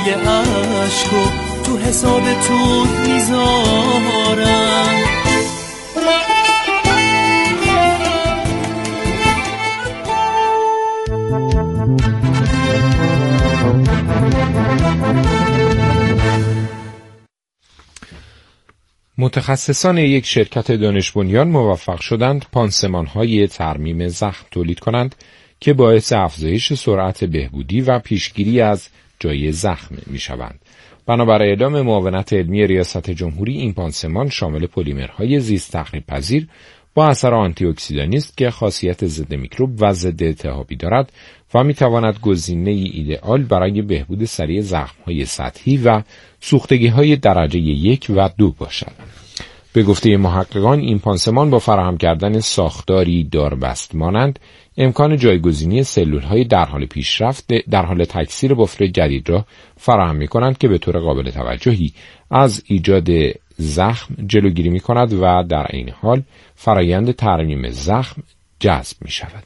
سیل عشقو تو حسابتون میذارم. متخصصان یک شرکت دانش بنیان موفق شدند پانسمان‌های ترمیم زخم تولید کنند که باعث افزایش سرعت بهبودی و پیشگیری از جای زخم می‌شوند. بنابر اعلام معاونت علمی ریاست جمهوری، این پانسمان شامل پلیمرهای زیست تخریب‌پذیر با اثر آنتی اکسیدانی است که خاصیت ضد میکروب و ضد التهابی دارد و می‌تواند گزینه‌ای ایدئال برای بهبود سریع زخم‌های سطحی و سوختگی‌های درجه 1 و 2 باشد. به گفته محققان، این پانسمان با فراهم کردن ساختاری داربست مانند امکان جایگزینی سلول‌های در حال پیشرفت در حال تکثیر بافت جدید را فراهم می‌کنند که به طور قابل توجهی از ایجاد زخم جلوگیری می‌کند و در این حال فرایند ترمیم زخم جذب می‌شود.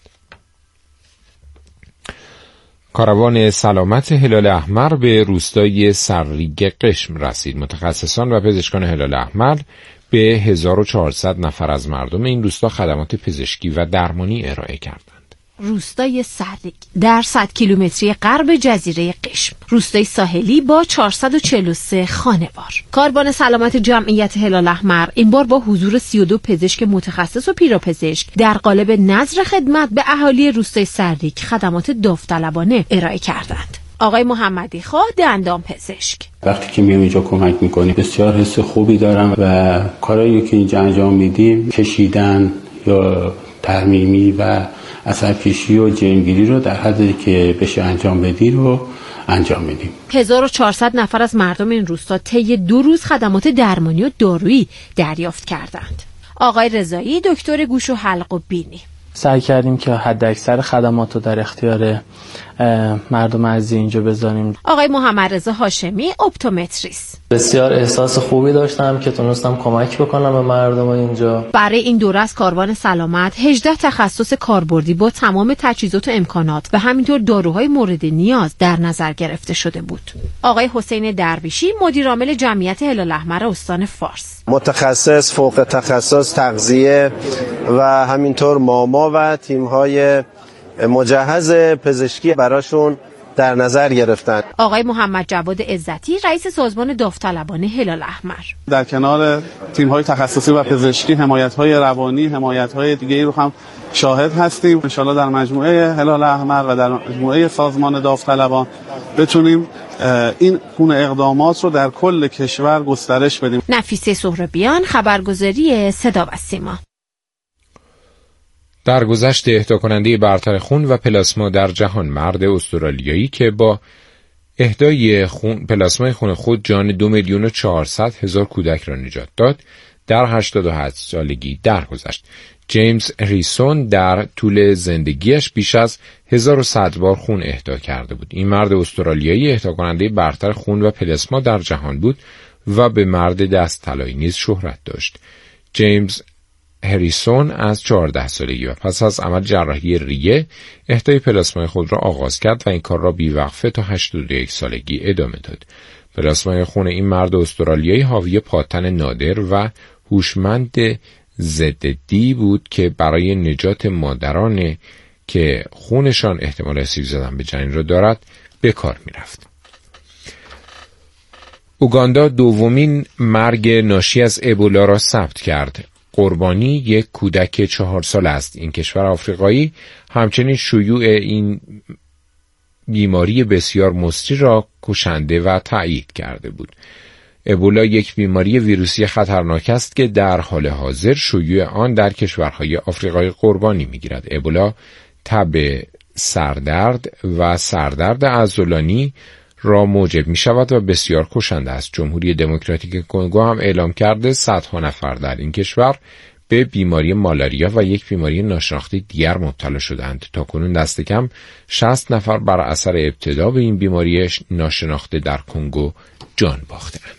کاروان سلامت هلال احمر به روستای سرریگ قشم رسید. متخصصان و پزشکان هلال احمر به 1400 نفر از مردم این روستا خدمات پزشکی و درمانی ارائه کردند. روستای سرریگ در 100 کیلومتری غرب جزیره قشم، روستای ساحلی با 443 خانوار. کاروان سلامت جمعیت هلال احمر این بار با حضور 32 پزشک متخصص و پیراپزشک در قالب نظر خدمت به اهالی روستای سرریگ خدمات داوطلبانه ارائه کردند. آقای محمدی خواه دندان پزشک: وقتی که میام اینجا کمک میکنیم بسیار حس خوبی دارم و کارهایی که اینجا انجام میدیم، کشیدن یا ترمیمی و عصب‌کشی و جرمگیری رو در حدی که بشه انجام بدی رو انجام میدیم. 1400 نفر از مردم این روستا طی 2 روز خدمات درمانی و دارویی دریافت کردند. آقای رضایی دکتر گوش و حلق و بینی: سعی کردیم که حداکثر خدمات رو در اختیار مردم عزیز اینجا بذاریم. آقای محمد رضا هاشمی اپتومتریست: بسیار احساس خوبی داشتم که تونستم کمک بکنم به مردم اینجا. برای این دوره از کاروان سلامت 18 تخصص کاربردی با تمام تجهیزات و امکانات و همینطور داروهای مورد نیاز در نظر گرفته شده بود. آقای حسین درویشی مدیر عامل جمعیت هلال احمر استان فارس: متخصص فوق تخصص تغذیه و همینطور ماما و تیم‌های مجهز پزشکی براشون در نظر گرفتن. آقای محمد جواد عزتی رئیس سازمان داوطلبانه هلال احمر: در کنار تیم‌های تخصصی و پزشکی حمایت‌های روانی، حمایت‌های دیگه‌ای رو هم شاهد هستیم. ان شاءالله در مجموعه هلال احمر و در مجموعه سازمان داوطلبان بتونیم این گونه اقدامات رو در کل کشور گسترش بدیم. نفیسه سهرابیان، خبرگزاری صدا و سیما. درگذشت اهدا کننده برتر خون و پلاسما در جهان، مرد استرالیایی که با اهدای پلاسمای خون خود جان 2,400,000 کودک را نجات داد، در 88 سالگی درگذشت. جیمز هریسون در طول زندگیش بیش از 1100 بار خون اهدا کرده بود. این مرد استرالیایی اهدا کننده برتر خون و پلاسما در جهان بود و به مرد دست طلایی نیز شهرت داشت. جیمز هریسون از 14 سالگی و پس از عمل جراحی ریه اهدای پلاسمای خود را آغاز کرد و این کار را بیوقفه تا 81 سالگی ادامه داد. پلاسمای خون این مرد استرالیایی حاوی پاتن نادر و هوشمند ضد دی بود که برای نجات مادران که خونشان احتمال آسیب زدن به جنین را دارد به کار می رفت. اوگاندا دومین مرگ ناشی از ابولا را ثبت کرد. قربانی یک کودک 4 ساله است. این کشور آفریقایی همچنین شیوع این بیماری بسیار مضر را کشنده و تایید کرده بود. ابولا یک بیماری ویروسی خطرناک است که در حال حاضر شیوع آن در کشورهای آفریقای قربانی می‌گیرد. ابولا تب سردرد و سردرد عضلانی را موجب می شود و بسیار کشنده است. جمهوری دموکراتیک کنگو هم اعلام کرده صدها نفر در این کشور به بیماری مالاریا و یک بیماری ناشناخته دیگر مبتلا شدند. تاکنون دست کم 60 نفر بر اثر ابتلا به این بیماری ناشناخته در کنگو جان باختند.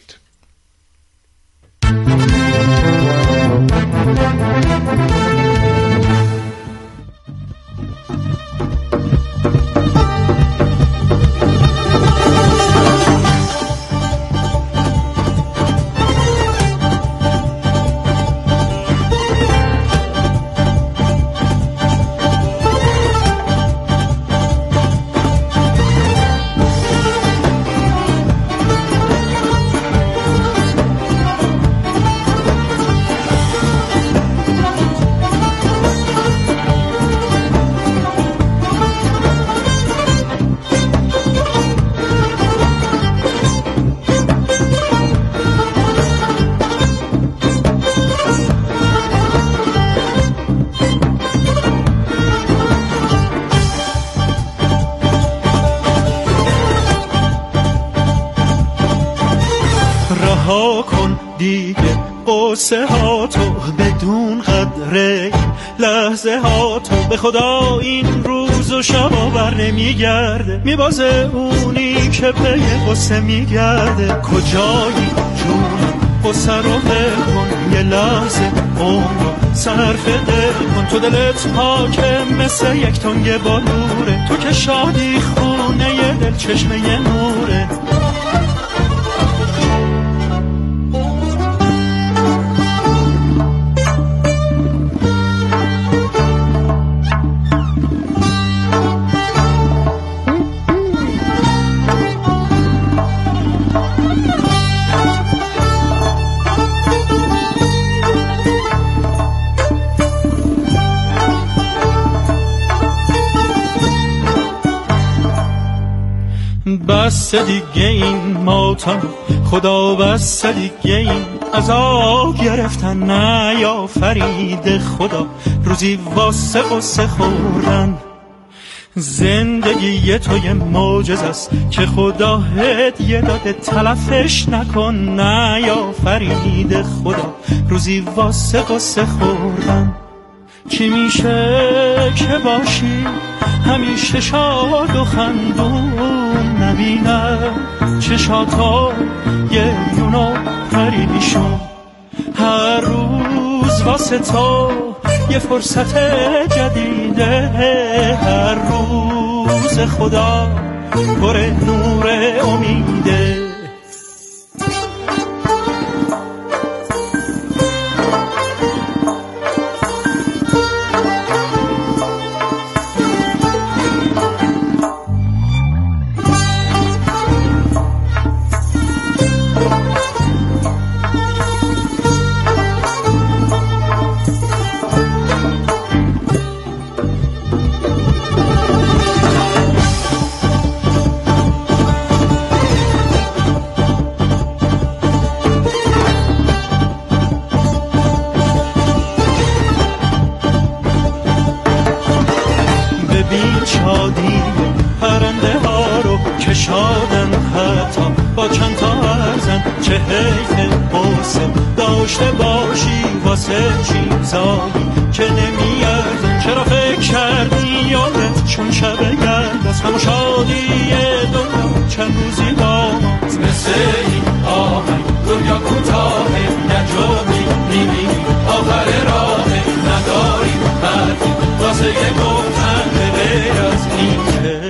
رها کن دیگه قصه ها تو، بدون قدر لحظه ها تو. به خدا این روز و شب بر نمیگرده، میبازه اونی که پی قصه میگرده. کجایی جون قصه رو بکن، یه لحظه عمر رو صرف دل کن. تو دلت حاکم مثل یک تنگ بالوره، تو که شادی خونه یه دل چشمه یه نوره. بس دیگه این ماتم خدا، بس دیگه این عذاب گرفتن نیافرید خدا. روزی واسه قصه خوردن، زندگی تو یه معجزه است که خدا هدیه داده، تلفش نکن نیافرید خدا. روزی واسه قصه خوردن، چی میشه که باشی همیشه شاد و خندون، نبینم چشاتا یه یونو پریدیشون. هر روز واسه تو یه فرصت جدیده، هر روز خدا پر نور امیده. پرنده ها رو کشادن حتی با چند تا ارزن، چه حیف قصه داشته باشی واسه چیزایی که نمیارزن. چرا فکر کردی یادت چون شب گرد از همه شادی دنیا چند روزی داماد، مثل این آهنگ دنیا کوتاهه، نجامی نیمی آخر راهه، نداریم حرفی واسه یه گفتن غیر از این که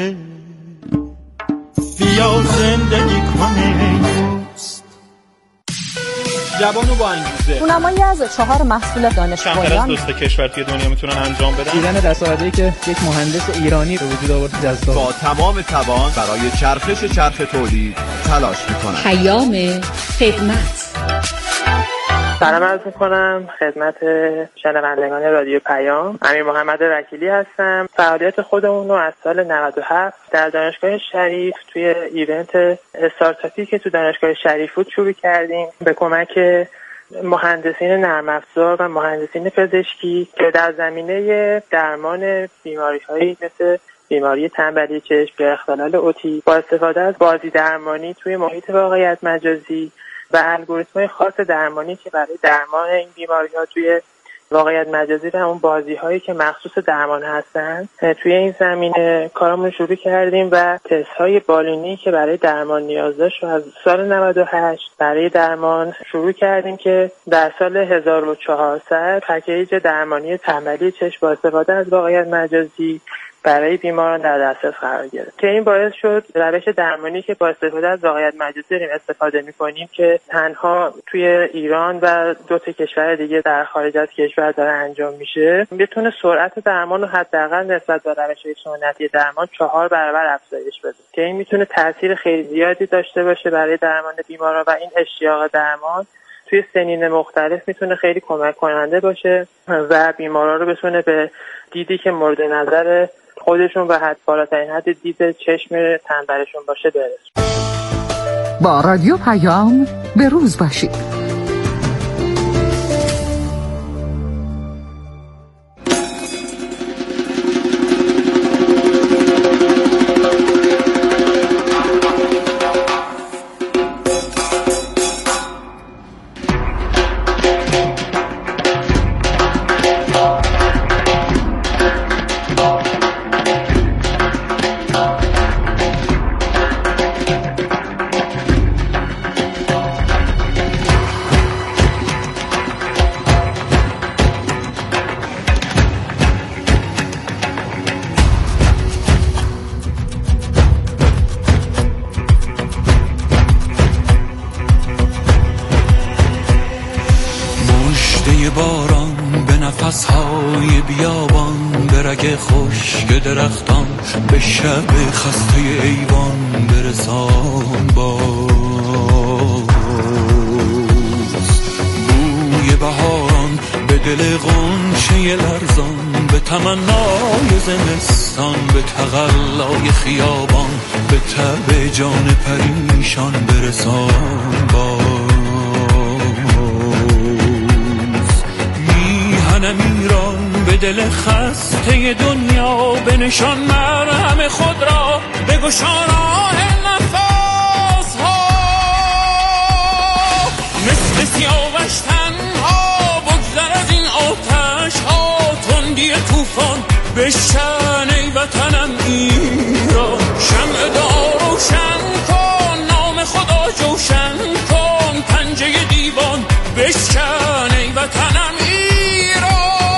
بیا زندگی کنه دوست. جوان و با انگیزه، اونمایی از 4 محصول دانشگاهیان دوست کشور توی دنیا میتونن انجام بدن. دیدن دستاوردی که یک مهندس ایرانی به وجود آورد جذاب، با تمام توان برای چرخش چرخ تولید تلاش میکنن. پیام خدمت. سلام عرض میکنم خدمت شنوندگان رادیو پیام. امیر محمد وکیلی هستم. فعالیت خودمون رو از سال 97 در دانشگاه شریف توی ایونت استارتاپی که تو دانشگاه شریف بود شروع کردیم، به کمک مهندسین نرم افزار و مهندسین پزشکی که در زمینه درمان بیماری‌هایی مثل بیماری تنبلی چشم یا اختلال اوتیسم با استفاده از بازی درمانی توی محیط واقعیت مجازی و الگوریتم‌های خاص درمانی که برای درمان این بیماری‌ها توی واقعیت مجازی و اون بازی‌هایی که مخصوص درمان هستن، توی این زمینه کارمون شروع کردیم و تست‌های بالینی که برای درمان نیاز داشت از سال 98 برای درمان شروع کردیم که در سال 1400 پکیج درمانی تنبلی چشم با استفاده از واقعیت مجازی برای بیماران در دسترس قرار گرفت که این باعث شد روش درمانی که با استفاده از واقعیت مجازی داریم استفاده می‌کنیم که تنها توی ایران و 2 کشور دیگه در خارج از کشور داره انجام میشه، بتونه سرعت درمان رو حداقل نسبت به روش‌های سنتی درمان 4 برابر افزایش بده که این میتونه تاثیر خیلی زیادی داشته باشه برای درمان بیماران و این اشتیاق درمان توی سنین مختلف میتونه خیلی کمک کننده باشه و بیماران رو بتونه به دیدی که مورد نظر خودشون و حد بالاترین حد دید چشم تنبلشون باشه برسون. با رادیو پیام به روز باشید. نفسهای بیابان، به رگ خشک درختان، به شب خسته ایوان برسان باز. بوی بهاران به دل غنچه لرزان، به تمنای زمستان، به تقلای خیابان، به تب جان پریشان برسان باز. میهنم ایران به دل خسته دنیا، به نشان مرهم خود را بگشا راه نفس ها. مثل سیاوش تنها بگذر از این آتش ها، تندی طوفان بشکن ای وطنم ایران. شمع دعا روشن کن، نام خدا جوشن کن، پنجه دیوان بشکن ای وطنم ایران.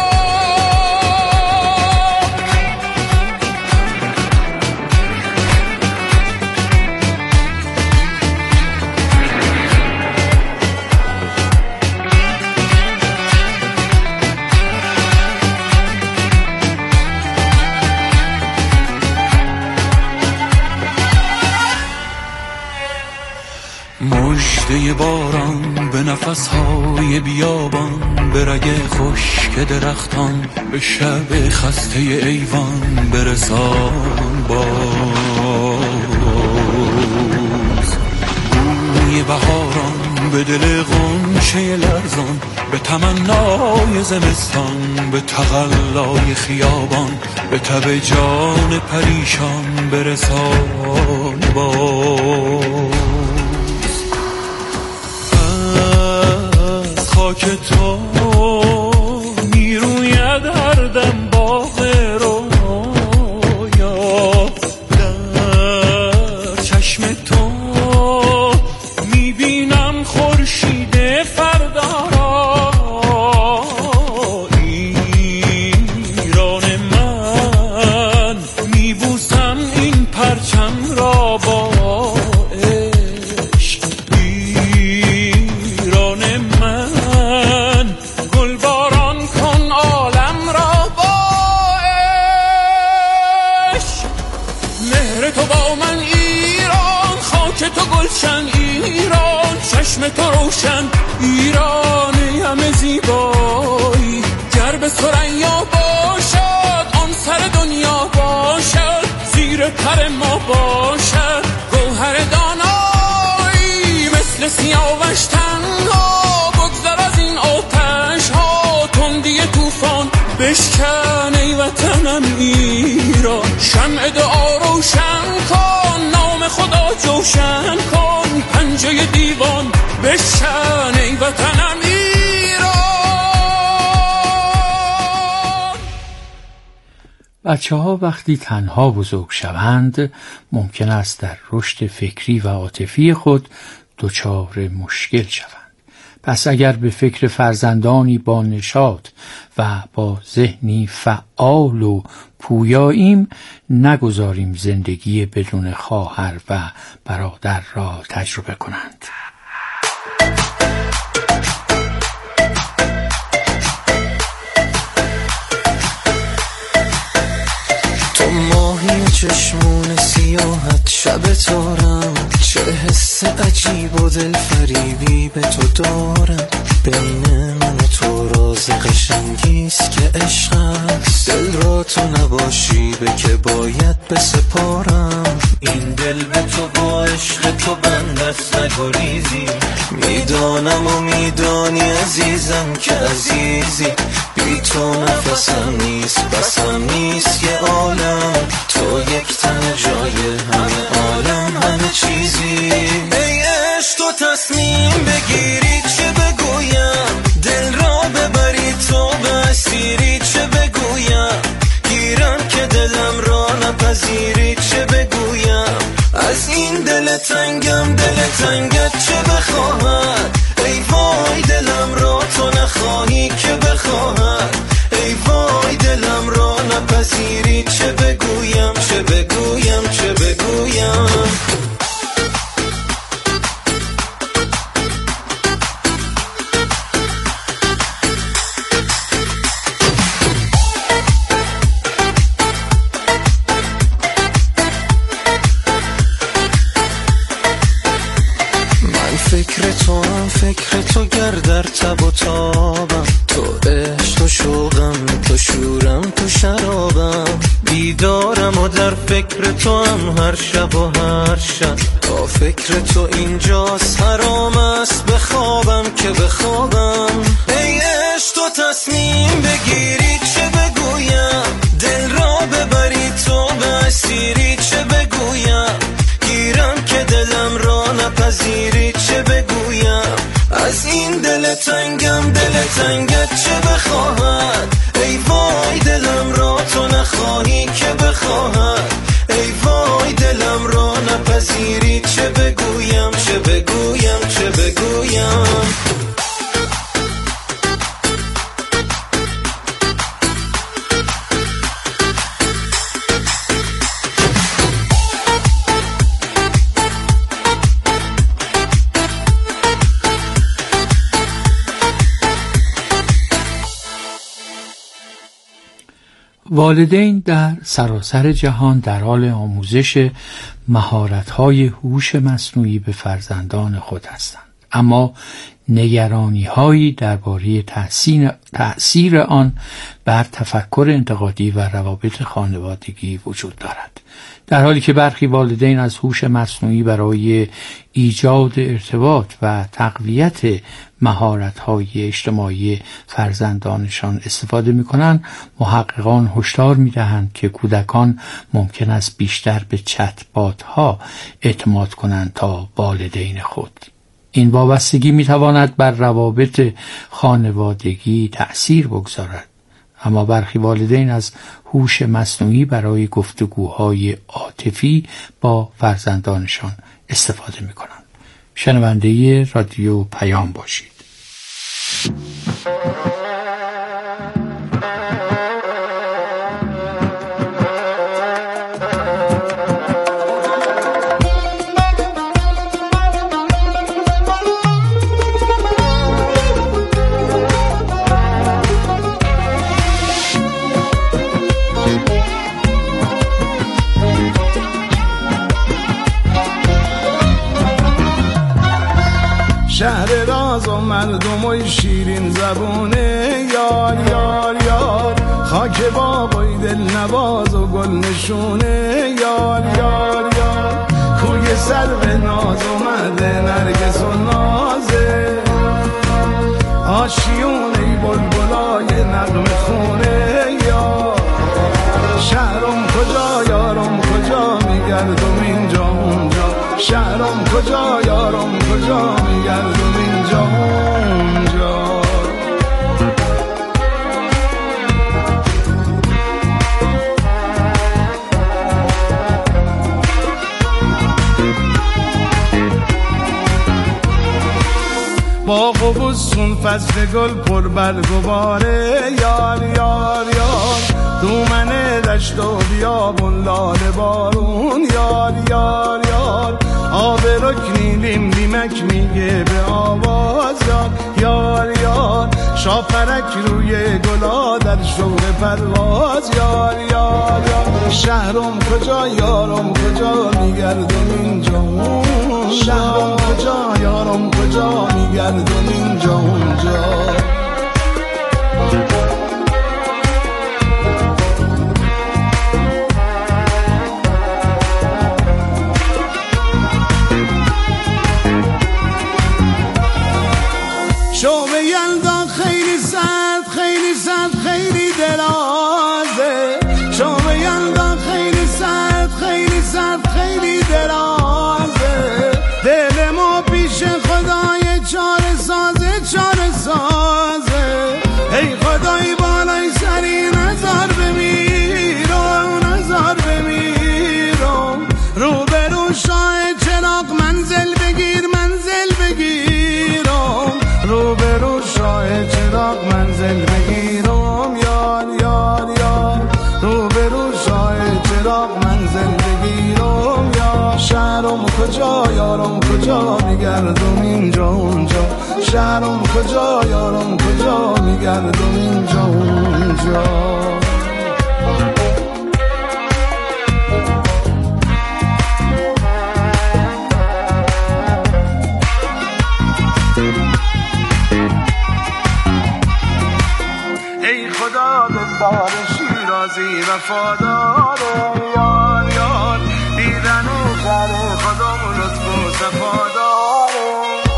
مژده باران به نفسهای بیابان، به رگ خشک درختان، به شب خسته ایوان برسان باز. بوی بهاران به دل غنچه لرزان، به تمنای زمستان، به تقلای خیابان، به تب جان پریشان برسان باز. خاک تو میروید هر دم باغ رویا، در چشم تو میبینم خورشید فردا را. ایران من میبوسم این پرچم را با عشق. ایران من گلباران کن عالم را با عشق. مهر تو با من ایران، خاک تو گلشن ایران، چشم تو روشن ایران همه زیبایی. گر به ثریا باشد آن سر دنیا باشد، زیر پر ما باشد گوهر دانایی. مثل سیاوش تنها بگذر از این آتش ها، تندی طوفان بشکن ای وطنم ایران. شمع دعا روشن کن، نام خدا جوشن کن، پنجه دیوان بشکن ای وطنم ایران. بچه ها وقتی تنها بزرگ شوند ممکن است در رشد فکری و عاطفی خود دچار مشکل شوند. پس اگر به فکر فرزندانی با نشاط و با ذهنی فعال و پویاییم، نگذاریم زندگی بدون خواهر و برادر را تجربه کنند. تو ماهی چشمون سیاحت شب تارم، چه حس عجیب و دل فریبی به تو دارم. بین من و تو راز قشنگیست که عشق است، دل را تو نباشی به که باید بسپارم. این دل به تو با عشق تو بندست نگریزی، میدانم و میدانی عزیزم که عزیزی. بی تو نفسم نیست بسم نیست یه عالم، تو یک تن جای همه عالم همه چیزی. ای عشق تو تصمیم بگیری چه بگویم، دل را ببری تو به اسیری چه بگویم. گیرم که دلم را نپذیری چه بگویم. از این دل تنگم دل تنگت چه بخواهد. ای وای دلم را تو نخواهی که بخواهد. ای وای دلم را نپذیری چه بگویم چه بگویم چه بگویم. فکر تو هم فکر تو گردر تب و تابم، تو عشق تو شوقم، تو شورم تو شرابم، بیدارم و در فکر تو هم هر شب و هر شب، تا فکر تو اینجاست حرام است بخوابم که بخوابم. ای عشق تو تصمیم بگیری چه بگویم، دل را ببری تو به اسیری چه بگویم، گیرم که دلم را نپذیری چه بگویم، از این دل تنگم دل تنگت چه بخواهد، ای وای دلم را تو نخواهی که بخواهد، ای وای دلم را نپذیری چه بگویم چه بگویم چه بگویم. والدین در سراسر جهان در حال آموزش مهارت‌های هوش مصنوعی به فرزندان خود هستند، اما نگرانی‌هایی درباره تأثیر آن بر تفکر انتقادی و روابط خانوادگی وجود دارد. در حالی که برخی والدین از هوش مصنوعی برای ایجاد ارتباط و تقویت مهارت‌های اجتماعی فرزندانشان استفاده می‌کنند، محققان هشدار می‌دهند که کودکان ممکن است بیشتر به چت بات‌ها اعتماد کنند تا والدین خود. این وابستگی می‌تواند بر روابط خانوادگی تأثیر بگذارد، اما برخی والدین از هوش مصنوعی برای گفتگوهای عاطفی با فرزندانشان استفاده می‌کنند. شنونده رادیو پیام باشید. شهر راز و مردم و شیرین زبونه، یار یار یار خاک بابای دل نواز و گل نشونه، یار یار یار کوی سر به ناز اومده نرگس و نازه، آشیونه بلبلای نغمه خونه، یار شهرم کجا یارم کجا میگردم اینجا اونجا، شهرم کجا یارم کجا میگردم اینجا اونجا. باغ و بستون فصل گل پر برگ و باره، یار یار یار دومنه دشت و بیابون لاله بارون، یار یار یار آب رکنی لیم لیمک میگه به آواز، یار یار شاپرک روی گلا در شوق پرواز، یار یار یار شهرم کجا یارم کجا میگردم اینجا، شهرم کجا یارم کجا میگردم اینجا اونجا. شوق یلدا خیلی سرد خیلی سرد خیلی درازه، شوق یلدا خیلی سرد خیلی سرد خیلی درازه، دل ما پیش خدای چاره سازه چاره سازه، ای خدای بالای سری نظر بمیرم نظر بمیرم، رو به رو شاه چراغ منزل بگیر منزل بگیرم، رو به رو شاه چراغ منزل بگیرم، یار یار یار رو به رو شاه چراغ منزل بگیرم، یا شهرم کجا یارم کجا میگردم اینجا اونجا، شهرم کجا یارم کجا میگردم اینجا اونجا. یار شیرازی وفاداره یار یار دیدن شهر خودم لطف و صفاداره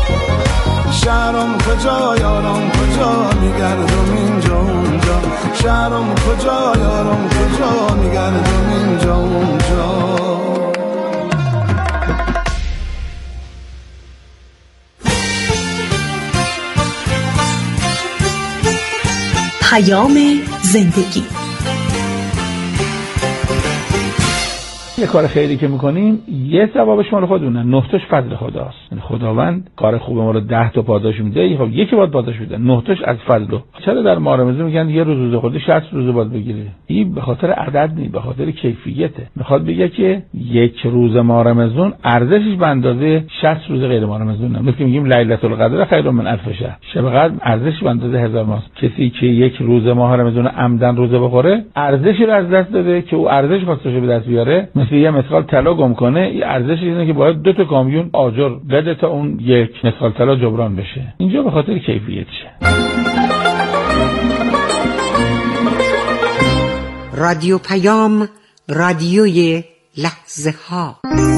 شهرم کجا یارم کجا میگردم اینجا اونجا شهرم کجا یارم کجا میگردم اینجا اونجا پیام زندگی. یه کار خیری که میکنیم یه ثوابش مال خودمونه، 9 تاش فضل خداست. یعنی خداوند کار خوب ما رو 10 تا پاداش میده، خب یکی باید پاداش بده، 9 تاش از فضل. چرا در ماه رمضان میگن یه روز خودی 60 روز باید بگیری؟ این به خاطر عدد نیست، به خاطر کیفیته. میخواد بگه که یک روز ماه رمضان ارزشش به اندازه 60 روز غیر ماه رمضانه. مثل که میگیم لیلة القدر خیر من الف شهر، شب قدر ارزشش به اندازه 1000 ماه. کسی که یک روز ماه رمضان عمدن روزه بخوره ارزشی رو از دست داده که او ارزش خواستش به دست بیاره. مثل یه مسخال طلا گم کنه، این ارزش اینه که باید 2 تا کامیون آجر بده تا اون یک مسخال طلا جبران بشه. اینجا به خاطر کیفیتشه. رادیو پیام، رادیوی لحظه ها.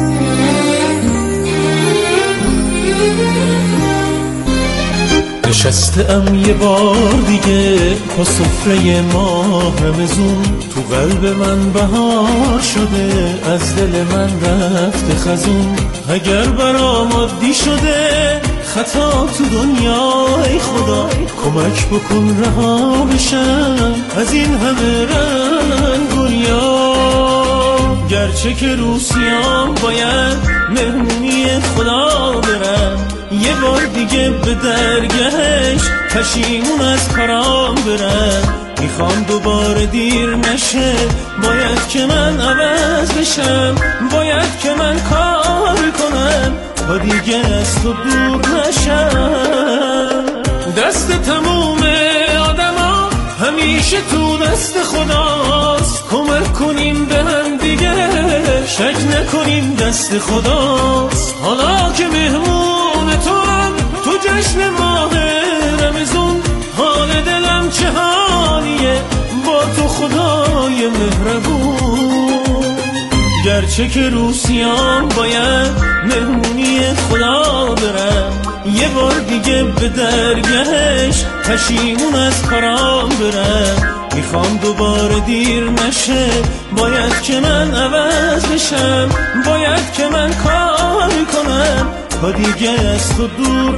نشستم یه بار دیگه با سفره ماه رمزون، تو قلب من بهار شده، از دل من رفته خزون. اگر برام عادی شده خطا تو دنیا، ای خدا کمک بکن رها بشم از این همه رنگ و ریا. گرچه که روسیام باید مهمونی خدا برم، یه بار دیگه به درگهش پشیمون از کارام برم. میخوام دوباره دیر نشه، باید که من عوض بشم، باید که من کار کنم تا دیگه از تو دور نشم. دست تموم آدما همیشه تو دست خداست، کمک کنیم به هم دیگه، شک نکنیم دست خداست. حالا که مهمون تو هم تو جشن ماه رمضان، حال دلم چه حالیه با تو خدای مهربون. گرچه که روسیام باید مهمونی خدا برم، یه بار دیگه به درگهش پشیمون از کارام برم. میخوام دوباره دیر نشه، باید که من عوض بشم، باید که من کار کنم تا دیگه از تو دور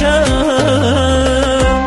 نشم.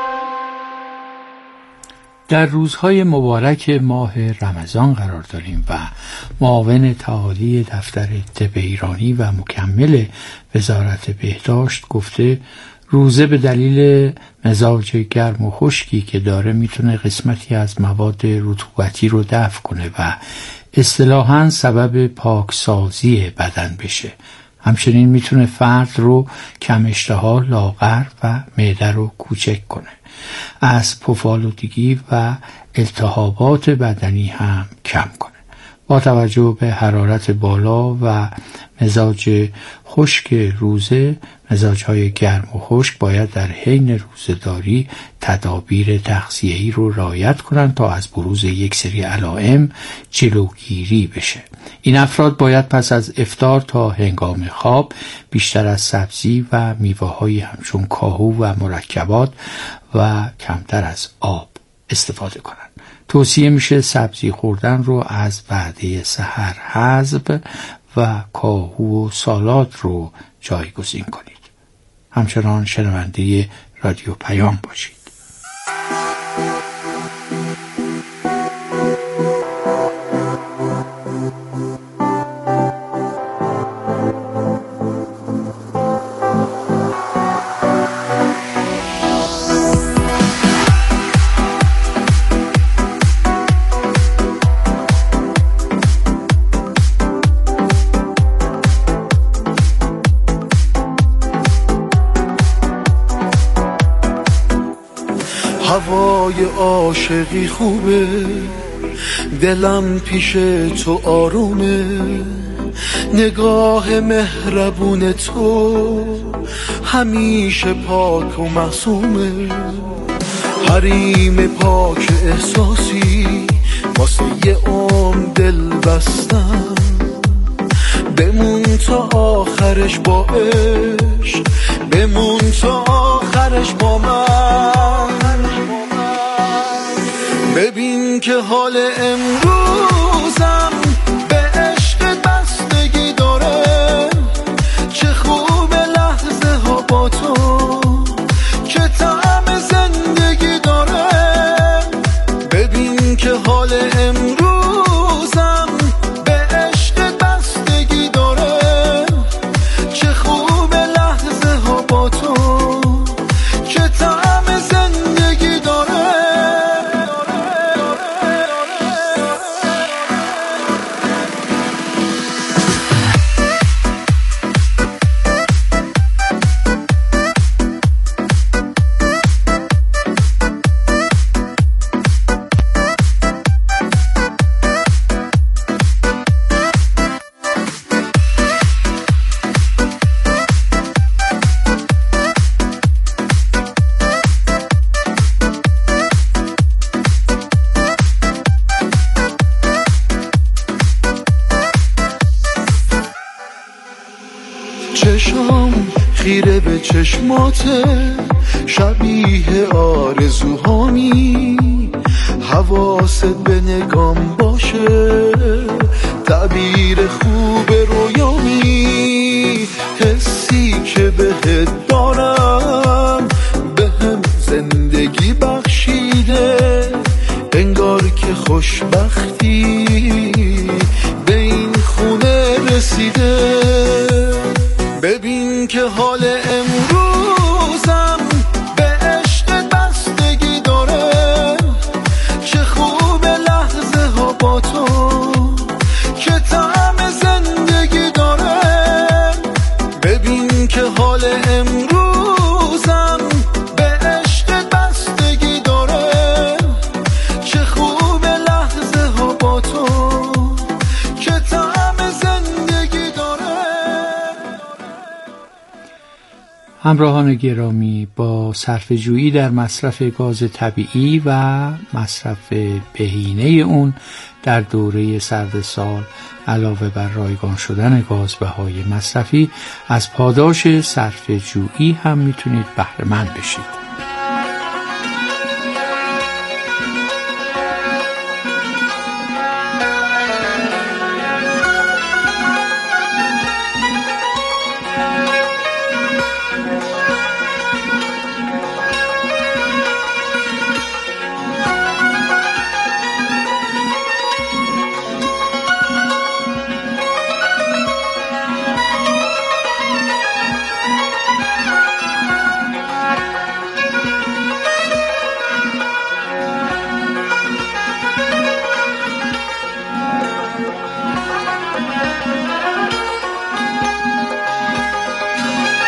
در روزهای مبارک ماه رمضان قرار داریم و معاون تعالی دفتر طب ایرانی و مکمل وزارت بهداشت گفته روزه به دلیل مزاج گرم و خشکی که داره میتونه قسمتی از مواد رطوبتی رو دفع کنه و اصطلاحاً سبب پاکسازی بدن بشه. همچنین میتونه فرد رو کم اشتها، لاغر و معده رو کوچک کنه. از پفالودگی و التهابات بدنی هم کم کنه. با توجه به حرارت بالا و مزاج خشک روزه، مزاجهای گرم و خشک باید در حین روزه‌داری تدابیر تغذیه‌ای رو رعایت کنند تا از بروز یک سری علائم جلوگیری بشه. این افراد باید پس از افطار تا هنگام خواب بیشتر از سبزی و میوه‌هایی همچون کاهو و مرکبات و کمتر از آب استفاده کنند. توصیه میشه سبزی خوردن رو از وعده سحر حذف و کاهو و سالاد رو جایگزین کنید. همچنان شنونده رادیو پیام باشید. هوای عاشقی خوبه، دلم پیش تو آرومه، نگاه مهربون تو همیشه پاک و معصومه. حریم پاک احساسی واسه یه دل بستم، بمون تا آخرش با عشق، بمون تا آخرش با من. ببین که حال امروزم به عشق بستگی داره، چه خوب لحظه ها با تو که طعم زندگی داره. ببین که حال امروزم به عشق بستگی داره، چه خوب لحظه ها با تو که طعم زندگی داره. چشام خیره به چشماته، شبیه آرزوهامی، حواست به نگام باشه، تعبیر خوب رویامی. حسی که بهت دارم بهم زندگی بخشیده، انگار که خوشبختی به این خونه رسیده. ببین که حال امروزم به عشق بستگی داره، چه خوب لحظه ها با تو که طعم زندگی داره. ببین که حال امروزم به عشق بستگی داره، چه خوب لحظه ها با تو که طعم زندگی داره. همراهان گرامی، با صرفه‌جویی در مصرف گاز طبیعی و مصرف بهینه اون در دوره سرد سال، علاوه بر رایگان شدن گازهای مصرفی، از پاداش صرفه‌جویی هم میتونید بهره مند بشید.